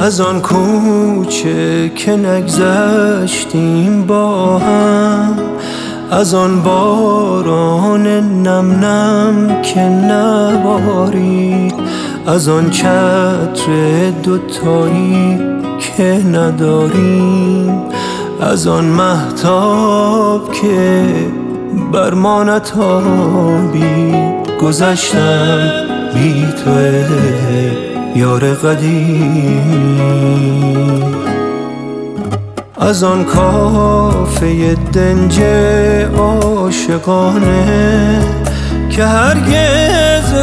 از آن کوچه که نگذشتیم با هم، از آن باران نم نم که نبارید، از آن چتر دوتایی که نداریم، از آن مهتاب که بر ما نتابید. گذشتم بی تو یار قدیم، از آن کافه دنج عاشقانه که هرگز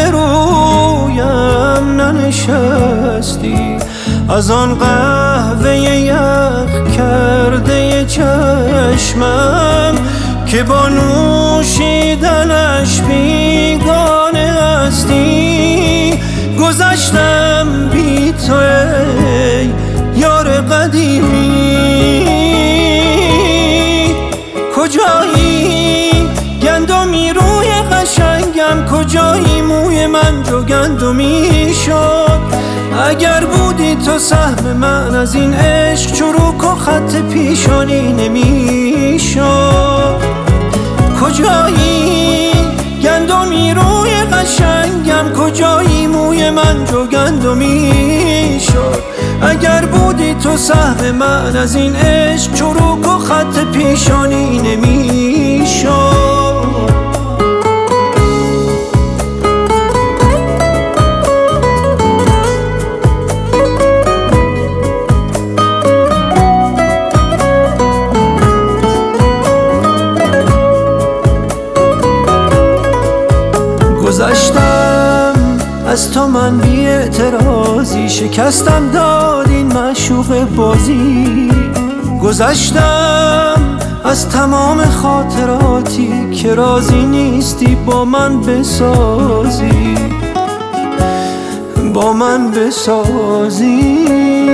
روبرویم ننشستی، از آن قهوه یخ کرده چشمم که با نوشیدنش بیگانه هستی. گذشتم بی تو ای یار قدیمی، کجایی گندمی روی قشنگم، کجایی موی من جو گندمی شد. اگر بودی تو سهم من از این عشق، چروک و خط پیشانی نمیشد. کجایی گندمی روی قشنگم، کجایی موی من جو گندمی شد. اگر بودی تو سهم من از این عشق، چروک و خط پیشانی نمیشد. گذشتم از تو من بی اعتراضی، شکستم داد این معشوق بازی. گذشتم از تمام خاطراتی که راضی نیستی با من بسازی، با من بسازی.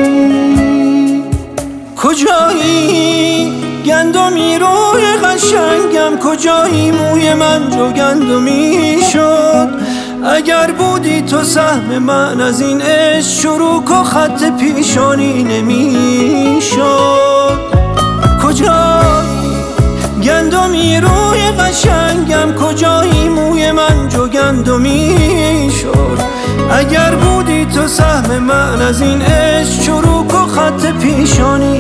کجایی گندمی روی قشنگم، کجایی موی من جو گندمی شد. اگر بودی تو سهم من از این عشق، چروک و خط پیشانی نمیشد. کجایی گندمی روی قشنگم، کجایی موی من جو گندمی شد. اگر بودی تو سهم من از این عشق، چروک و خط پیشانی